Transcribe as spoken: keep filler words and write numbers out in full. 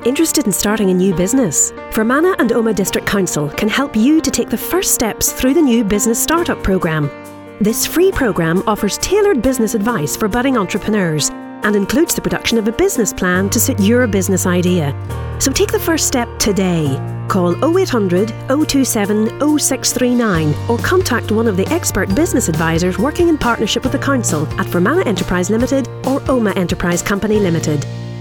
Interested in starting a new business? Fermanagh and Omagh District Council can help you to take the first steps through the new Business Startup Programme. This free programme offers tailored business advice for budding entrepreneurs and includes the production of a business plan to suit your business idea. So take the first step today. Call oh eight hundred, oh two seven, oh six three nine or contact one of the expert business advisors working in partnership with the Council at Fermanagh Enterprise Limited or Omagh Enterprise Company Limited.